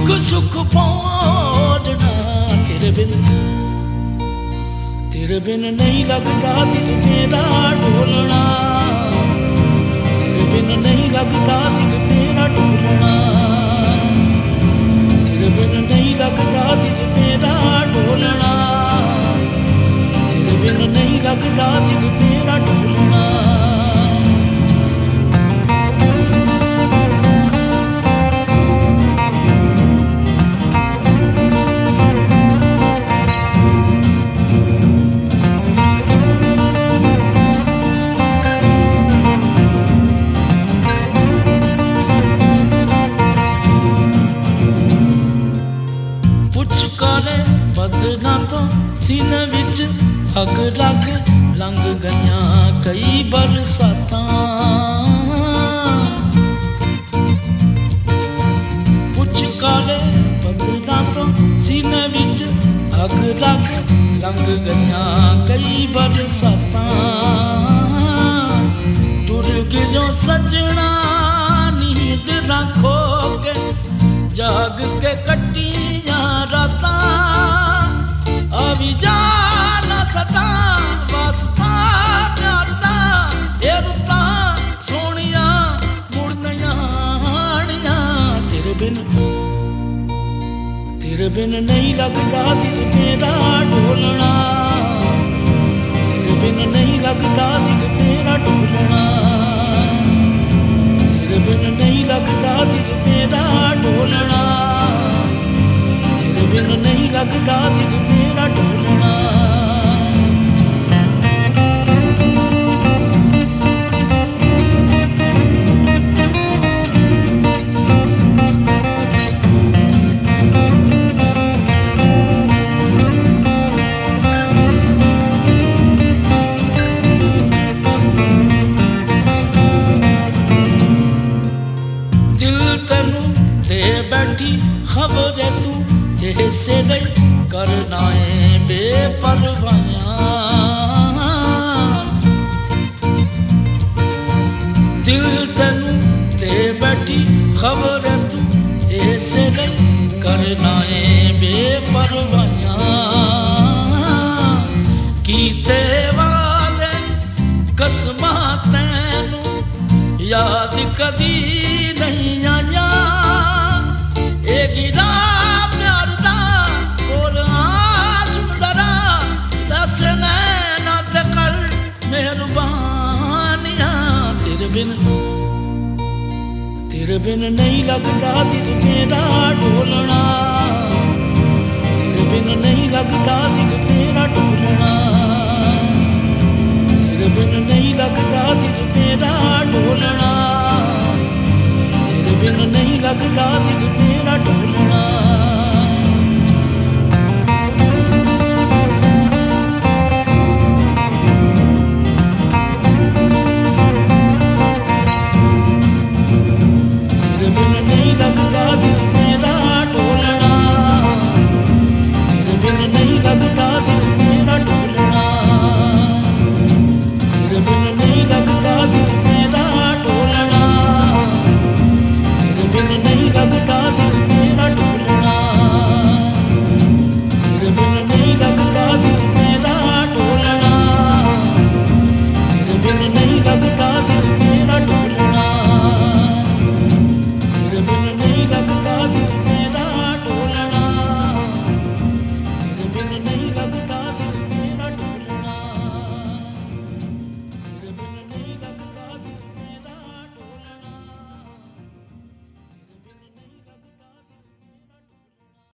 सुख पौड़ना तेरे बिन नहीं लगता दिल मेरा ढोलना, तेरे बिन नहीं लगता दिल मेरा ढोलना, तेरे बिन नहीं लगता दिल मेरा ढोलना, तेरे बिन नहीं लगता दिल मेरा ढोलना। पुचकारे बदना तो सीने विच अग लग लंघ गईयां कई बरसातां। पुचकारे बदना तो सीने विच अग लग लंघ गईयां कई बरसातां। टुर गियो सजना नींद ना खो के जाग के कट्टियां रातां। अभी जा ना सटा वास्ता प्यार दा ए रुत्तां सोहणियां मुड़ नहीं आनियां। तेरे बिन नहीं लगता दिल मेरा ढोलना, तेरे बिन नहीं लगता दिल मेरा ढोलना, तेरे बिन नहीं लगता दिल मेरा ढोलना, तेरे बिन नहीं लगता दिल मेरा ढोलना। बैठी खबर है तू ऐसे नहीं करना है बेपरवाहियां। दिल तेनू दे बैठी खबर है तू ऐसे नहीं करना है बेपरवाहियां। कीते वादे कसमां तैनू याद कदी नहीं आया। गिरा प्यार दा कोल सुन जरा दस नैना ते कर मेहरबानियां। तेरे बिन नहीं लगता दिल मेरा ढोलना, तेरे बिन नहीं लगता दिल मेरा ढोलना, तेरे बिन नहीं लगता दिल मेरा ढोलना, तेरे बिन नहीं लगता दिल मेरा